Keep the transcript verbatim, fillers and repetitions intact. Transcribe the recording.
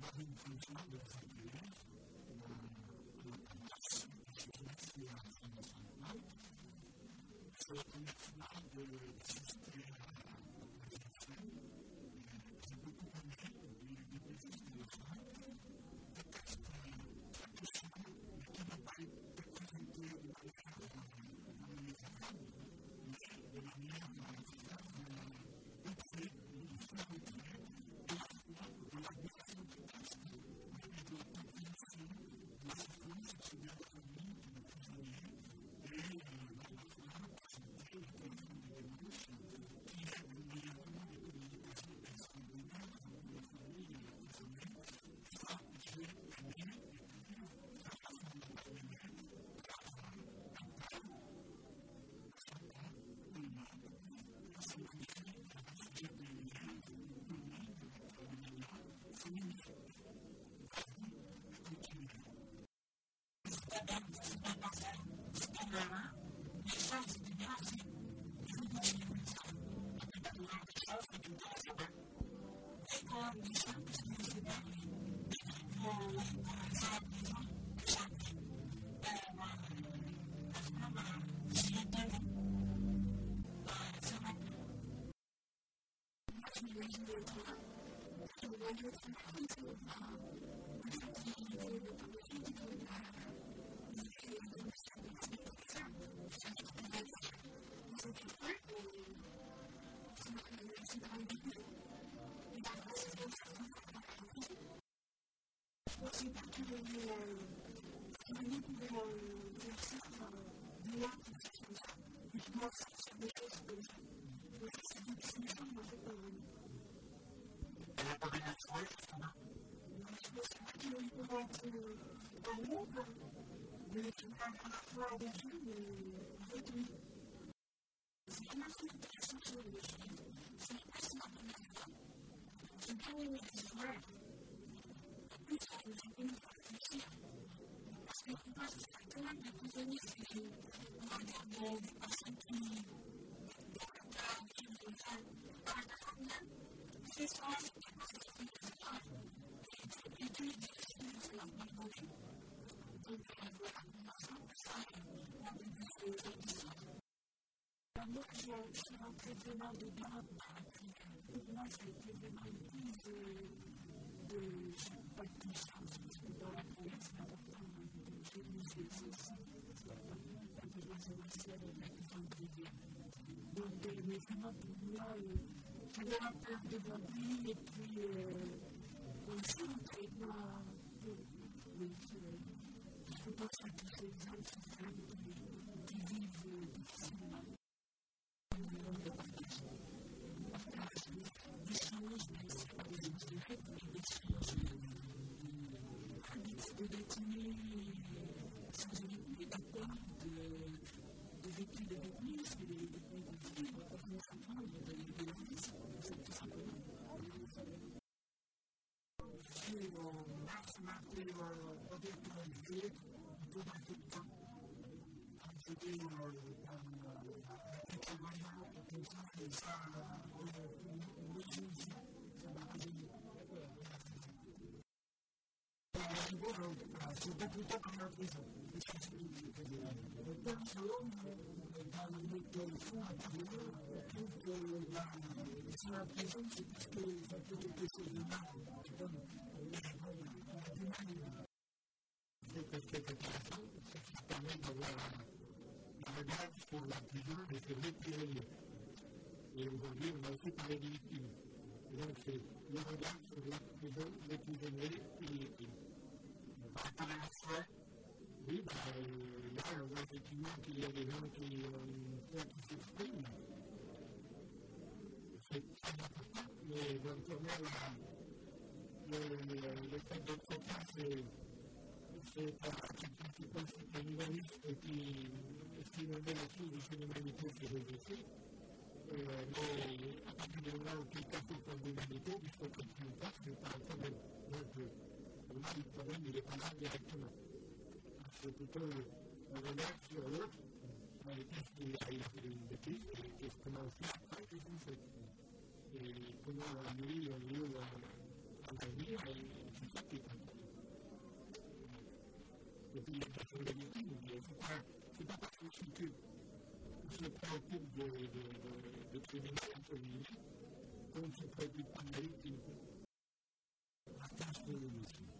une fonction de l'entreprise, c'est un international. C'est la première fois d'assister à la scène. J'ai beaucoup aimé du début jusqu'à la fin. Des textes très touchants, mais qui n'ont pas été présentés de manière agréable, mais de manière outrée, de faire outrée, et à la fois de l'admiration du texte, mais de la compréhension de la séquence qui s'est bien déroulée depuis des années, et à la fois présenter le téléphone de démarche, qui est le meilleur moyen de communication extraordinaire pour la famille et les amis. Ça, j'ai aimé, et puis, ça a vraiment aimé, car un père, sympa, aimable, c'est magnifique, j'ai des liens, uniques, c'est magnifique. C'est particulièrement disponible pour faire ça de là pour faire comme ça. Et je dois faire sur des choses comme ça. Donc c'est des discussions en fait pas vraiment. Elle n'a pas des extraits, justement. Je pense qu'ils peuvent être en nombre, mais qui peuvent à la fois des jeux, mais en fait oui. C'est vraiment intéressant sur les choses. C'est pas si la première fois. C'est pas une histoire. Je vais nous réfléchir. Parce que je pense que c'est quand même des prisonniers qui regardent des personnes qui développent des choses comme ça. Par exemple, c'est ça, c'est quelque chose qui est ça. Et tous les difficiles, c'est leur pardonner. Donc voilà, on a ça, ça, on a des choses. Moi, je suis rentrée vraiment dedans. Pour moi, ça a été vraiment une prise de. Je n'ai pas de puissance, parce que dans la police, c'est important de gérer ces aussi. La violence émotionnelle et la puissance privée. Donc, mais vraiment, pour moi, j'avais un peu devant lui, et puis aussi un traitement. Oui, je pense à tous ces hommes, ces femmes qui vivent difficilement. De partage. Partage des choses, mais ce n'est pas des choses directes, mais des choses de détenus sans unité d'accord, de vécu de détenus, parce que les détenus de vivre, quand on s'apprend de leur vie, c'est tout simplement. Sur mars, mardi, au début de juillet, on peut dans tout le temps. Je dis, dans comme ça, et ça, on le joue aussi, ça m'a rajeuni. C'est pas tout le temps comme la prison. Le perso, dans le méthode fond, on trouve que c'est la prison, c'est parce que ça fait quelque chose de mal. C'est parce que c'est intéressant, ça permet d'avoir un regard sur la prison et sur les prisonniers. Et aujourd'hui, on a aussi parlé des victimes. Donc, c'est le regard sur la prison, les prisonniers et les victimes. Par rapport à la foi, oui, bah, euh, là, on voit effectivement qu'il y a des gens qui ont une foi qui s'exprime. C'est très important, mais donc, pour moi, le, le, le fait d'être chrétien, c'est. C'est pas quelqu'un qui pense que c'est l'humaniste et qui estime là-dessus de son humanité, c'est Jésus-Christ. Euh, mais à partir du moment où quelqu'un fait pour l'humanité, il faut qu'il ne passe, c'est pas un problème. Donc, pour moi, le problème, il n'est pas là directement. C'est plutôt le, le regard sur l'autre. Mais qu'est-ce qu'il a, il a fait une bêtise, et qu'est-ce qu'on a fait après, qu'est-ce qu'on fait. Et comment lui, on lui, on va venir, et c'est ça. pour les victimes, mais ce n'est pas parce qu'on se préoccupe de, de, de, de criminels, entre guillemets, qu'on ne se préoccupe pas de la victime. Partage de l'émotion.